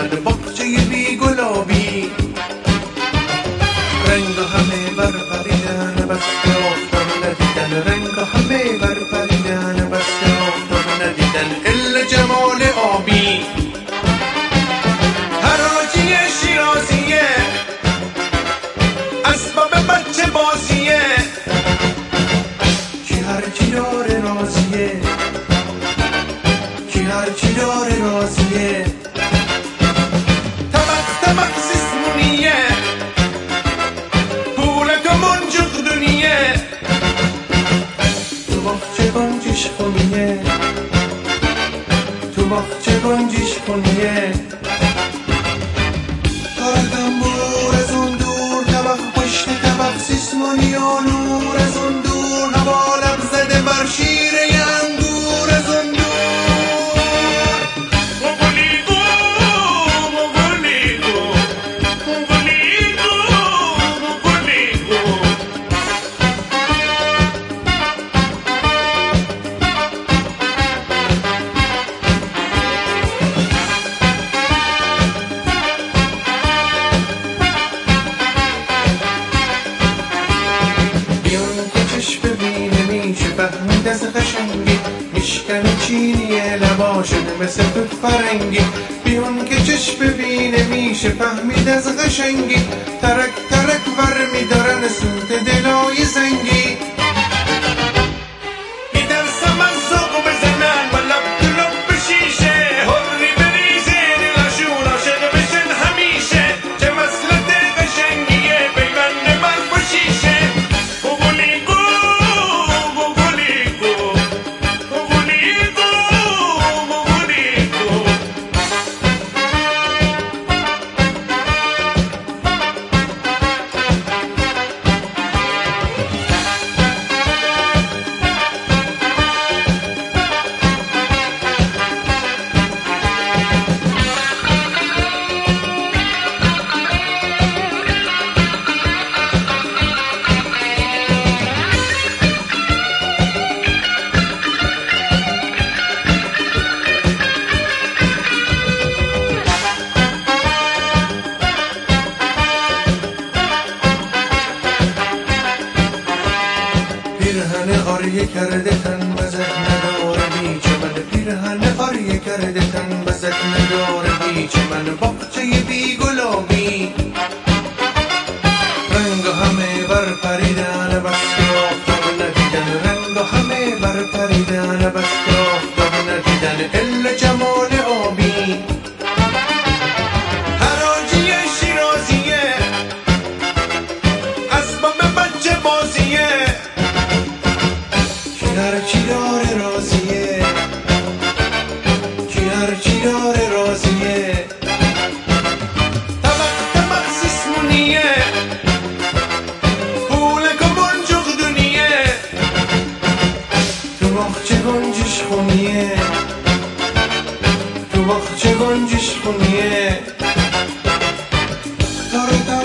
چمن باغچه بی گلابی، رنگ همه بر پریدن بس که آفتاب ندیدن، رنگ همه بر پریدن بس که آفتاب ندیدن، الا جمال آبی. حراجی شیرازیه، اسباب بچه بازیه، کی هرچی داره راضیه، کی هرچی داره راضیه. طبق طبق سیسمونیه، پولک و منجق دنیه، تو باغچه گنجش خونیه، تو باغچه گنجش خونیه. داره دنبور از اون دور، طبق پشت طبق سیسمونی و نور از اون دور، هوا لب زده بر شیره انگور از اون دور. فهمید از قشنگی میشکنه چینیه لبا شده مثل توت فرنگی، بیون که چشم ببینه میشه فهمید از قشنگی، ترک ترک ور میدارن سوت دلای زنگی. میدرسم از ذوق بزنن و لب تو لب شیشه، هری بریزه دلشون عاشق بشن همیشه، چه مسلط قشنگیه پیوند برف و شیشه. پیرهن آریه کرده تن بزد نداره بی چمن، پیرهن آریه کرده تن بزد نداره بی چمن، باغچه بی گلابی، رنگ همه بر پریدن بس که آفتاب ندیدن، رنگ همه بر پریدن بس که آفتاب ندیدن، الا جمال آبی. حراجی شیرازیه، اسباب بچه بازیه، هرچی داره راضیه، کی هرچی داره راضیه. طبق طبق سیسمونیه، پولک و منجق دنیه، تو باغچه گنجش خونیه، تو باغچه گنجش خونیه. داره